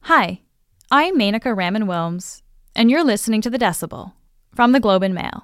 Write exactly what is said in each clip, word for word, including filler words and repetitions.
Hi, I'm Menaka Raman-Wilms, and you're listening to The Decibel from the Globe and Mail.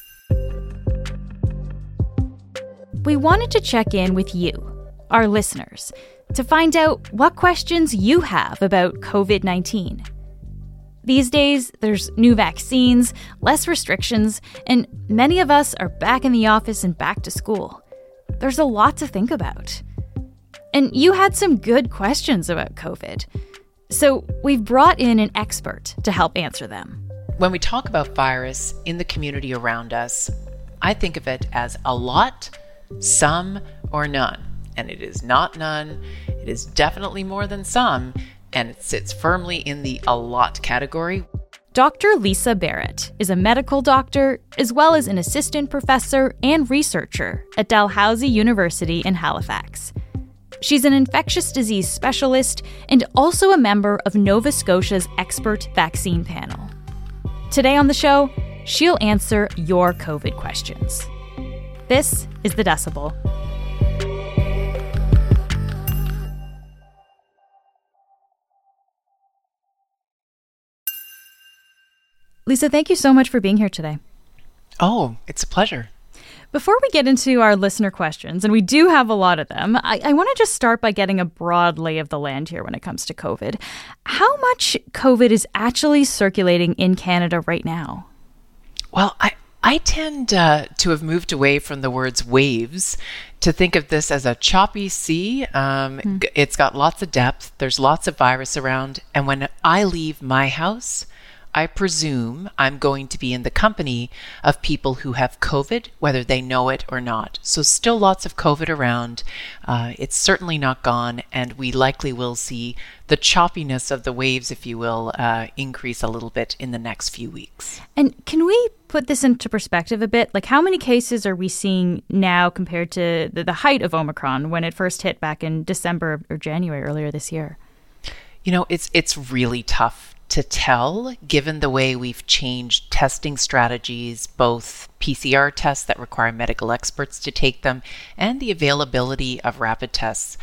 We wanted to check in with you, our listeners, to find out what questions you have about covid nineteen. These days, there's new vaccines, less restrictions, and many of us are back in the office and back to school. There's a lot to think about. And you had some good questions about COVID. So we've brought in an expert to help answer them. When we talk about virus in the community around us, I think of it as a lot, some, or none. And it is not none. It is definitely more than some, and it sits firmly in the a lot category. Doctor Lisa Barrett is a medical doctor, as well as an assistant professor and researcher at Dalhousie University in Halifax. She's an infectious disease specialist and also a member of Nova Scotia's expert vaccine panel. Today on the show, she'll answer your COVID questions. This is The Decibel. Lisa, thank you so much for being here today. Oh, it's a pleasure. Before we get into our listener questions, and we do have a lot of them, I, I want to just start by getting a broad lay of the land here when it comes to COVID. How much COVID is actually circulating in Canada right now? Well, I, I tend uh, to have moved away from the words waves to think of this as a choppy sea. Um, mm. It's got lots of depth. There's lots of virus around. And when I leave my house, I presume I'm going to be in the company of people who have COVID, whether they know it or not. So still lots of COVID around. Uh, it's certainly not gone, and we likely will see the choppiness of the waves, if you will, uh, increase a little bit in the next few weeks. And can we put this into perspective a bit? Like, how many cases are we seeing now compared to the, the height of Omicron when it first hit back in December or January earlier this year? You know, it's it's really tough to tell, given the way we've changed testing strategies, both P C R tests that require medical experts to take them, and the availability of rapid tests.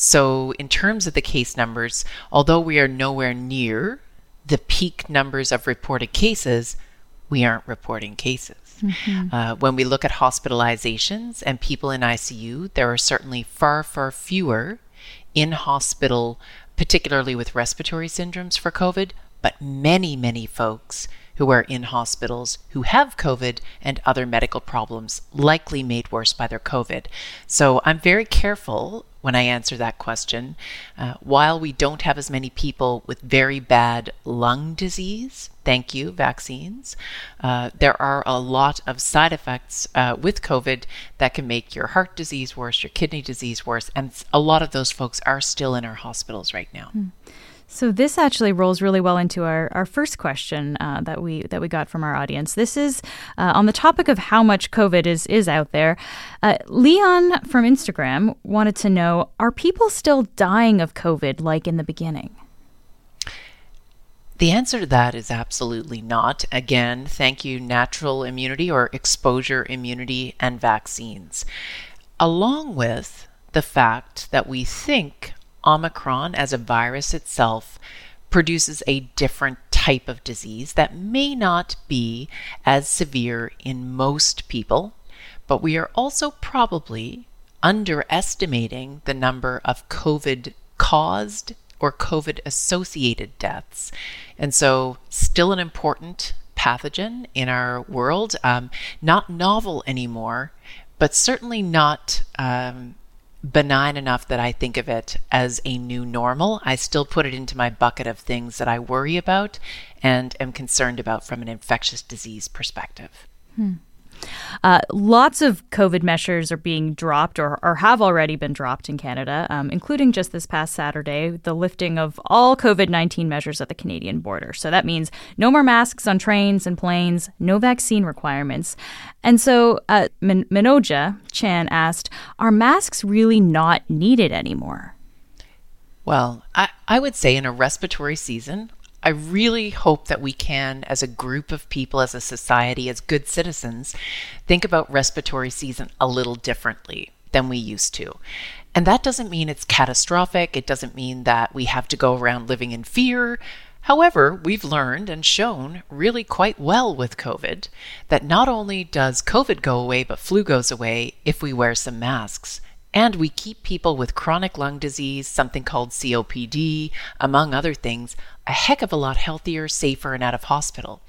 So in terms of the case numbers, although we are nowhere near the peak numbers of reported cases, we aren't reporting cases. Mm-hmm. Uh, when we look at hospitalizations and people in I C U, there are certainly far, far fewer in hospital, particularly with respiratory syndromes for COVID, but many, many folks who are in hospitals who have COVID and other medical problems, likely made worse by their COVID. So I'm very careful when I answer that question. Uh, while we don't have as many people with very bad lung disease, thank you, vaccines, uh, there are a lot of side effects uh, with COVID that can make your heart disease worse, your kidney disease worse, and a lot of those folks are still in our hospitals right now. Mm. So this actually rolls really well into our, our first question uh, that we that we got from our audience. This is uh, on the topic of how much COVID is, is out there. Uh, Leon from Instagram wanted to know, are people still dying of COVID like in the beginning? The answer to that is absolutely not. Again, thank you, natural immunity or exposure immunity and vaccines. Along with the fact that we think Omicron as a virus itself produces a different type of disease that may not be as severe in most people, but we are also probably underestimating the number of COVID-caused or COVID-associated deaths. And so still an important pathogen in our world, um, not novel anymore, but certainly not um, benign enough that I think of it as a new normal. I still put it into my bucket of things that I worry about and am concerned about from an infectious disease perspective. Hmm. Uh, lots of COVID measures are being dropped or, or have already been dropped in Canada, um, including just this past Saturday, the lifting of all COVID nineteen measures at the Canadian border. So that means no more masks on trains and planes, no vaccine requirements. And so uh, Min- Minoja Chan asked, are masks really not needed anymore? Well, I, I would say in a respiratory season, I really hope that we can, as a group of people, as a society, as good citizens, think about respiratory season a little differently than we used to. And that doesn't mean it's catastrophic. It doesn't mean that we have to go around living in fear. However, we've learned and shown really quite well with COVID that not only does COVID go away, but flu goes away if we wear some masks. And we keep people with chronic lung disease, something called C O P D, among other things, a heck of a lot healthier, safer, and out of hospital.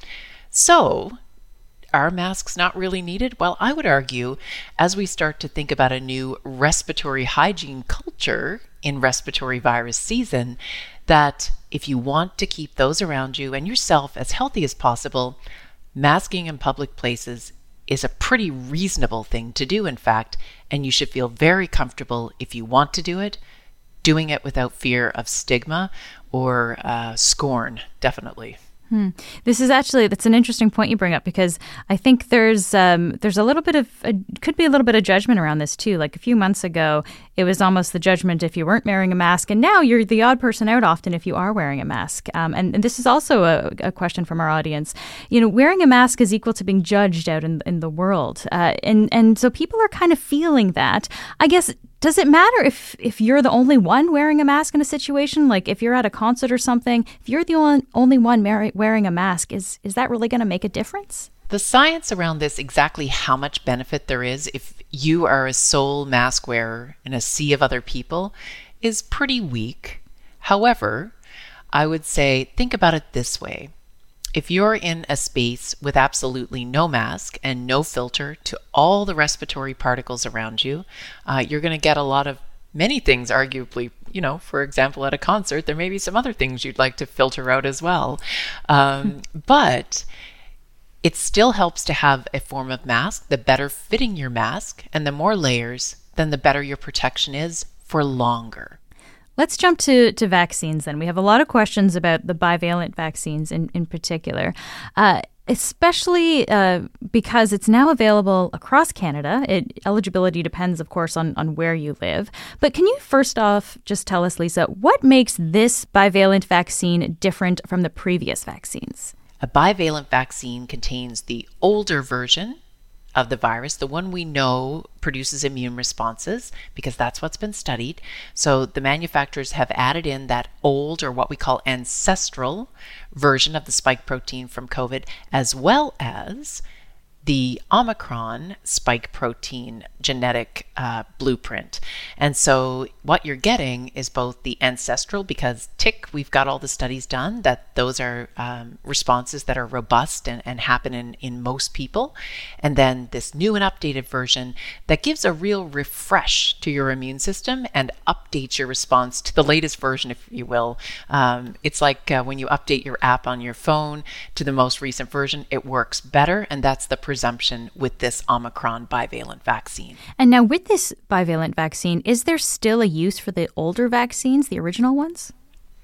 So, are masks not really needed? Well, I would argue, as we start to think about a new respiratory hygiene culture in respiratory virus season, that if you want to keep those around you and yourself as healthy as possible, masking in public places is a pretty reasonable thing to do, in fact, and you should feel very comfortable if you want to do it, doing it without fear of stigma or uh, scorn, definitely. Hmm. This is actually, that's an interesting point you bring up, because I think there's um, there's a little bit of, a, could be a little bit of judgment around this too. Like a few months ago, it was almost the judgment if you weren't wearing a mask, and now you're the odd person out often if you are wearing a mask. Um, and, and this is also a, a question from our audience. You know, wearing a mask is equal to being judged out in, in the world. Uh, and, and so people are kind of feeling that. I guess, does it matter if, if you're the only one wearing a mask in a situation? Like if you're at a concert or something, if you're the only, only one mar- wearing a mask, is, is that really going to make a difference? The science around this, exactly how much benefit there is if you are a sole mask wearer in a sea of other people, is pretty weak. However, I would say, think about it this way. If you're in a space with absolutely no mask and no filter to all the respiratory particles around you, uh, you're going to get a lot of many things, arguably. You know, for example, at a concert, there may be some other things you'd like to filter out as well. Um, but it still helps to have a form of mask. The better fitting your mask and the more layers, then the better your protection is for longer. Let's jump to, to vaccines then. We have a lot of questions about the bivalent vaccines in, in particular, uh, especially uh, because it's now available across Canada. It, eligibility depends, of course, on, on where you live. But can you first off just tell us, Lisa, what makes this bivalent vaccine different from the previous vaccines? A bivalent vaccine contains the older version of the virus, the one we know produces immune responses, because that's what's been studied. So the manufacturers have added in that old, or what we call ancestral, version of the spike protein from COVID, as well as the Omicron spike protein genetic uh, blueprint. And so what you're getting is both the ancestral, because tick, we've got all the studies done that those are um, responses that are robust and, and happen in, in most people. And then this new and updated version that gives a real refresh to your immune system and updates your response to the latest version, if you will. Um, it's like uh, when you update your app on your phone to the most recent version, it works better. And that's the presumption with this Omicron bivalent vaccine. And now with this bivalent vaccine, is there still a use for the older vaccines, the original ones?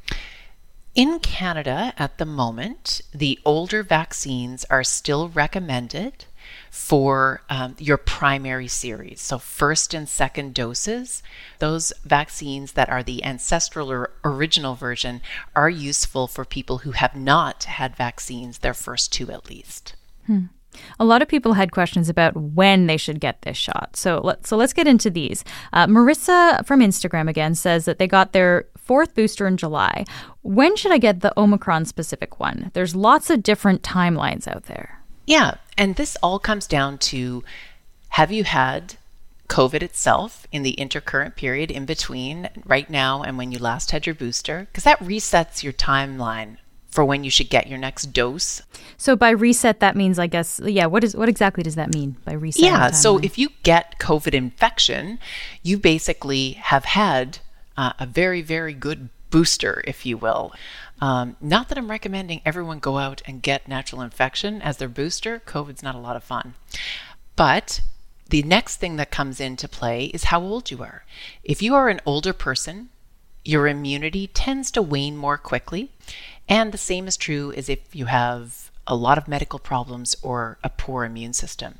In Canada at the moment, the older vaccines are still recommended for um, your primary series. So first and second doses, those vaccines that are the ancestral or original version are useful for people who have not had vaccines, their first two at least. Hmm. A lot of people had questions about when they should get this shot. So, let, so let's get into these. Uh, Marissa from Instagram again says that they got their fourth booster in July. When should I get the Omicron specific one? There's lots of different timelines out there. Yeah, and this all comes down to, have you had COVID itself in the intercurrent period in between right now and when you last had your booster? Because that resets your timeline for when you should get your next dose. So by reset, that means, I guess, yeah, what is what exactly does that mean by reset? Yeah, so if you get COVID infection, you basically have had uh, a very, very good booster, if you will. Um, not that I'm recommending everyone go out and get natural infection as their booster. COVID's not a lot of fun. But the next thing that comes into play is how old you are. If you are an older person, your immunity tends to wane more quickly. And the same is true as if you have a lot of medical problems or a poor immune system.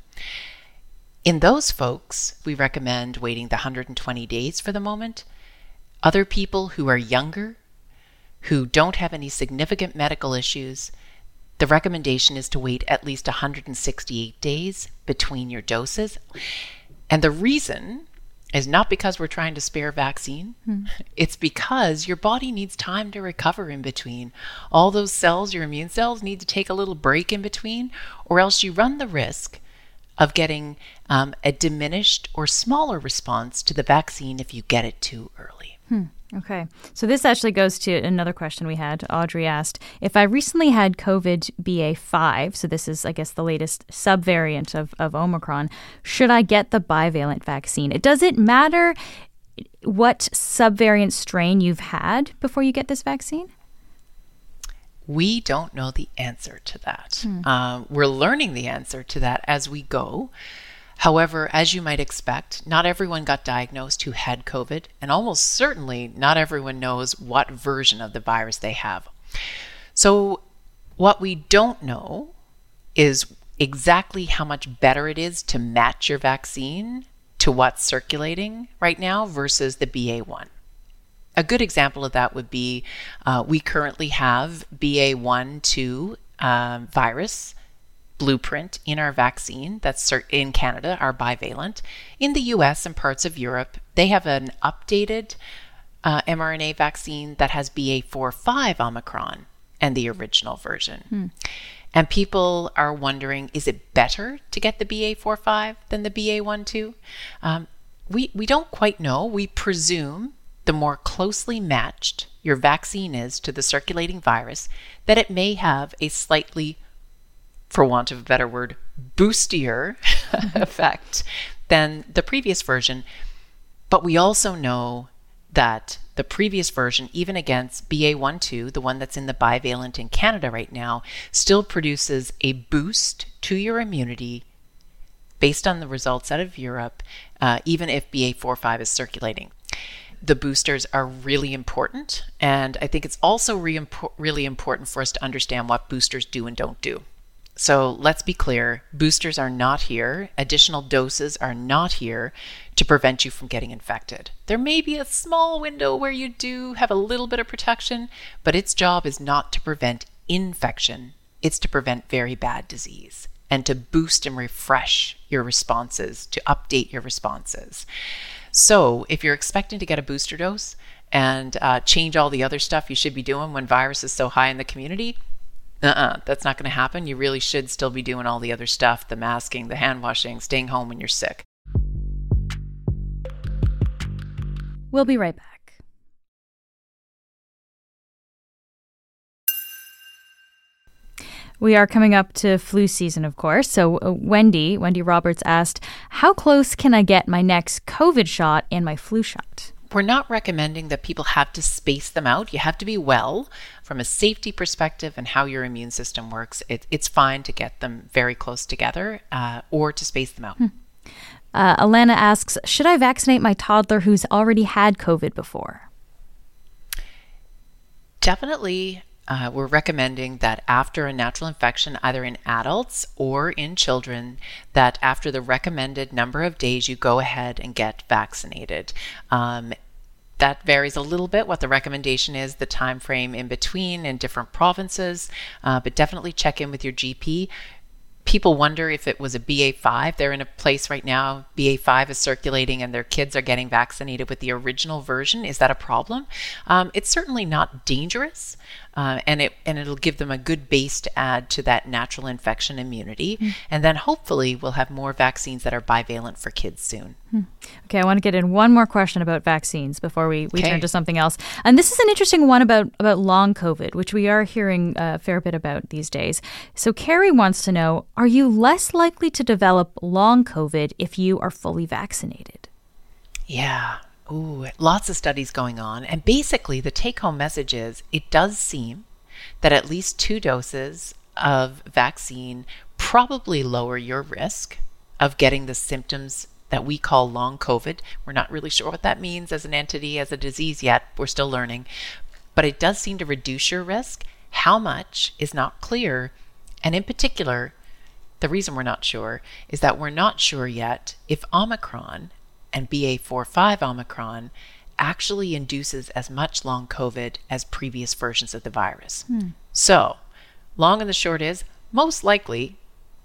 In those folks, we recommend waiting the one hundred twenty days for the moment. Other people who are younger, who don't have any significant medical issues, the recommendation is to wait at least one hundred sixty-eight days between your doses. And the reason is not because we're trying to spare vaccine. Hmm. It's because your body needs time to recover in between. All those cells, your immune cells, need to take a little break in between, or else you run the risk of getting um, a diminished or smaller response to the vaccine if you get it too early. Hmm. Okay. So this actually goes to another question we had. Audrey asked, if I recently had COVID B A five, so this is, I guess, the latest subvariant of, of Omicron, should I get the bivalent vaccine? Does it matter what subvariant strain you've had before you get this vaccine? We don't know the answer to that. Hmm. Uh, we're learning the answer to that as we go. However, as you might expect, not everyone got diagnosed who had COVID, and almost certainly not everyone knows what version of the virus they have. So what we don't know is exactly how much better it is to match your vaccine to what's circulating right now versus the B A one. A good example of that would be uh, we currently have B A one two um, virus blueprint in our vaccine that's in Canada, our bivalent. In the U S and parts of Europe, they have an updated uh, mRNA vaccine that has B A four five Omicron and the original version. Hmm. And people are wondering, is it better to get the B A four five than the B A one two? Um, we, we don't quite know. We presume the more closely matched your vaccine is to the circulating virus, that it may have a slightly, for want of a better word, boostier effect than the previous version. But we also know that the previous version, even against B A one two, the one that's in the bivalent in Canada right now, still produces a boost to your immunity based on the results out of Europe, uh, even if B A four five is circulating. The boosters are really important, and I think it's also re- really important for us to understand what boosters do and don't do. So let's be clear, boosters are not here, additional doses are not here to prevent you from getting infected. There may be a small window where you do have a little bit of protection, but its job is not to prevent infection, it's to prevent very bad disease and to boost and refresh your responses, to update your responses. So if you're expecting to get a booster dose and uh, change all the other stuff you should be doing when virus is so high in the community, uh-uh, that's not going to happen. You really should still be doing all the other stuff, the masking, the hand washing, staying home when you're sick. We'll be right back. We are coming up to flu season, of course. So uh, Wendy, Wendy Roberts asked, how close can I get my next COVID shot and my flu shot? We're not recommending that people have to space them out. You have to be well from a safety perspective and how your immune system works. It, it's fine to get them very close together uh, or to space them out. Hmm. Uh, Alana asks, should I vaccinate my toddler who's already had COVID before? Definitely. Uh, we're recommending that after a natural infection, either in adults or in children, that after the recommended number of days, you go ahead and get vaccinated. Um, that varies a little bit what the recommendation is, the time frame in between in different provinces, uh, but definitely check in with your G P. People wonder if it was a B A five. They're in a place right now, B A five is circulating and their kids are getting vaccinated with the original version. Is that a problem? Um, it's certainly not dangerous. Uh, and it and it'll give them a good base to add to that natural infection immunity. Mm. And then hopefully we'll have more vaccines that are bivalent for kids soon. Mm. Okay, I want to get in one more question about vaccines before we, we okay. turn to something else. And this is an interesting one about, about long COVID, which we are hearing a fair bit about these days. So Carrie wants to know, are you less likely to develop long COVID if you are fully vaccinated? Yeah. Ooh, lots of studies going on. And basically the take-home message is it does seem that at least two doses of vaccine probably lower your risk of getting the symptoms that we call long COVID. We're not really sure what that means as an entity, as a disease yet. We're still learning. But it does seem to reduce your risk. How much is not clear. And in particular, the reason we're not sure is that we're not sure yet if Omicron and B A four five Omicron actually induces as much long COVID as previous versions of the virus. Hmm. So, long and the short is, most likely,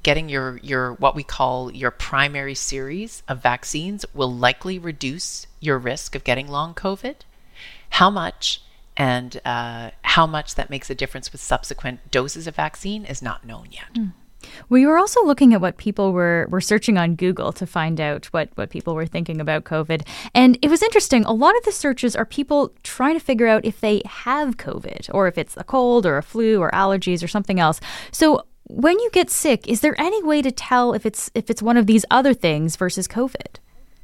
getting your, your what we call your primary series of vaccines will likely reduce your risk of getting long COVID. How much and uh, how much that makes a difference with subsequent doses of vaccine is not known yet. Mm. We were also looking at what people were, were searching on Google to find out what, what people were thinking about COVID. And it was interesting. A lot of the searches are people trying to figure out if they have COVID or if it's a cold or a flu or allergies or something else. So when you get sick, is there any way to tell if it's if it's one of these other things versus COVID?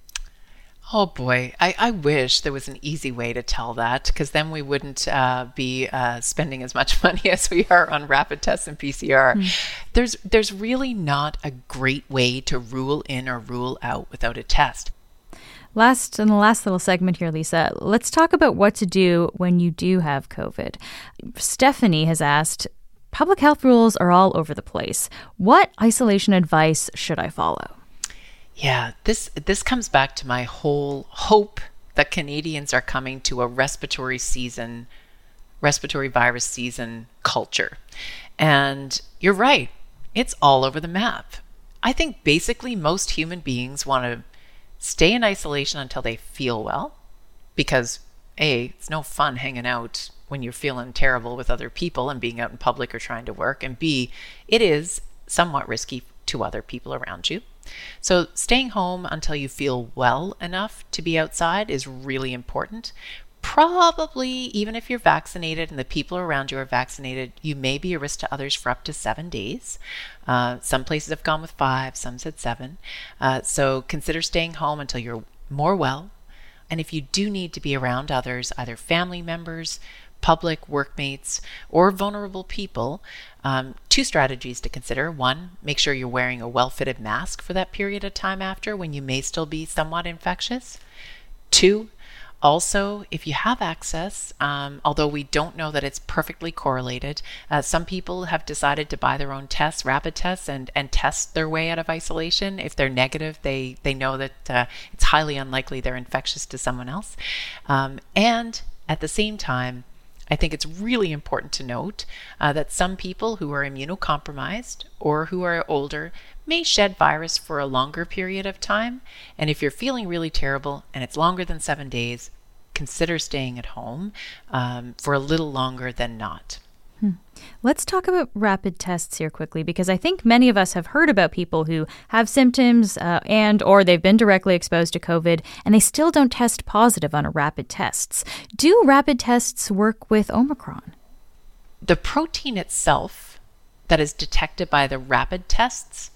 Oh boy, I, I wish there was an easy way to tell that, because then we wouldn't uh, be uh, spending as much money as we are on rapid tests and P C R. Mm. There's there's really not a great way to rule in or rule out without a test. Last in the last little segment here, Lisa, let's talk about what to do when you do have COVID. Stephanie has asked, public health rules are all over the place. What isolation advice should I follow? Yeah, this this comes back to my whole hope that Canadians are coming to a respiratory season, respiratory virus season culture. And you're right, it's all over the map. I think basically most human beings want to stay in isolation until they feel well, because A, it's no fun hanging out when you're feeling terrible with other people and being out in public or trying to work, and B, it is somewhat risky to other people around you. So staying home until you feel well enough to be outside is really important. Probably, even if you're vaccinated and the people around you are vaccinated, you may be a risk to others for up to seven days. Uh, some places have gone with five, some said seven. Uh, so consider staying home until you're more well. And if you do need to be around others, either family members, public workmates, or vulnerable people, um, two strategies to consider. One, make sure you're wearing a well-fitted mask for that period of time after when you may still be somewhat infectious. Two, also, if you have access, um, although we don't know that it's perfectly correlated, uh, some people have decided to buy their own tests, rapid tests, and, and test their way out of isolation. If they're negative, they, they know that uh, it's highly unlikely they're infectious to someone else. Um, and at the same time, I think it's really important to note uh, that some people who are immunocompromised or who are older may shed virus for a longer period of time. And if you're feeling really terrible and it's longer than seven days, consider staying at home um, for a little longer than not. Hmm. Let's talk about rapid tests here quickly, because I think many of us have heard about people who have symptoms uh, and or they've been directly exposed to COVID and they still don't test positive on a rapid tests. Do rapid tests work with Omicron? The protein itself that is detected by the rapid tests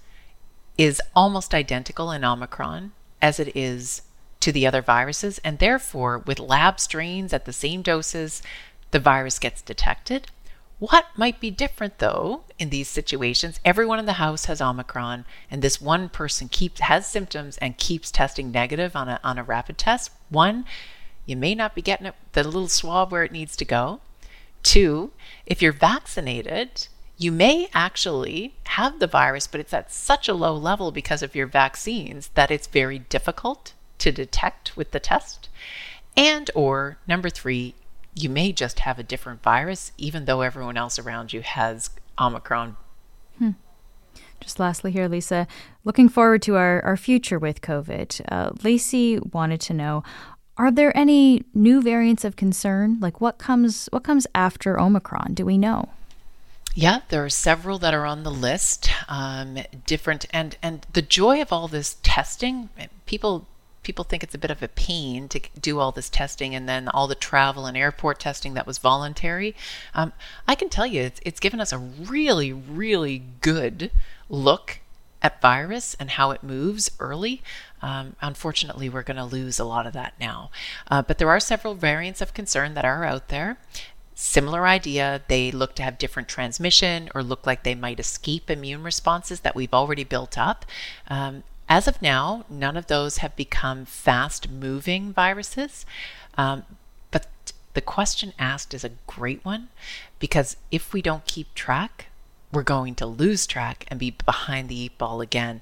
is almost identical in Omicron as it is to the other viruses, and therefore with lab strains at the same doses, the virus gets detected. What might be different, though, in these situations? Everyone in the house has Omicron, and this one person keeps has symptoms and keeps testing negative on a on a rapid test. One, you may not be getting it, the little swab where it needs to go. Two, if you're vaccinated, you may actually have the virus, but it's at such a low level because of your vaccines that it's very difficult to detect with the test. And or number three, you may just have a different virus, even though everyone else around you has Omicron. Hmm. Just lastly here, Lisa, looking forward to our, our future with COVID. Uh, Lacey wanted to know, are there any new variants of concern? Like what comes what comes after Omicron? Do we know? Yeah, there are several that are on the list. Um, different and and the joy of all this testing, people. People think it's a bit of a pain to do all this testing and then all the travel and airport testing that was voluntary. Um, I can tell you it's, it's given us a really, really good look at virus and how it moves early. Um, unfortunately, we're going to lose a lot of that now. Uh, but there are several variants of concern that are out there. Similar idea, they look to have different transmission or look like they might escape immune responses that we've already built up. Um, As of now, none of those have become fast-moving viruses. Um, but the question asked is a great one, because if we don't keep track, we're going to lose track and be behind the eight ball again.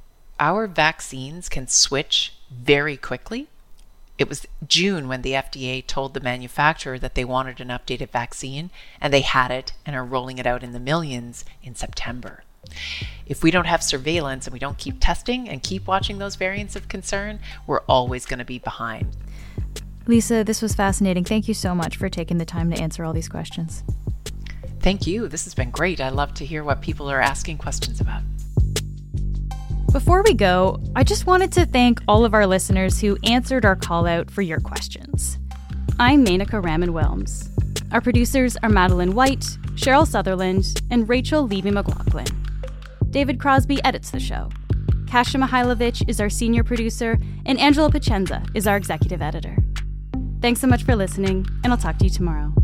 Our vaccines can switch very quickly. It was June when the F D A told the manufacturer that they wanted an updated vaccine, and they had it and are rolling it out in the millions in September. If we don't have surveillance and we don't keep testing and keep watching those variants of concern, we're always going to be behind. Lisa, this was fascinating. Thank you so much for taking the time to answer all these questions. Thank you. This has been great. I love to hear what people are asking questions about. Before we go, I just wanted to thank all of our listeners who answered our call out for your questions. I'm Menaka Raman-Wilms. Our producers are Madeline White, Cheryl Sutherland, and Rachel Levy-McLaughlin. David Crosby edits the show. Kasia Mihailovich is our senior producer, and Angela Pacenza is our executive editor. Thanks so much for listening, and I'll talk to you tomorrow.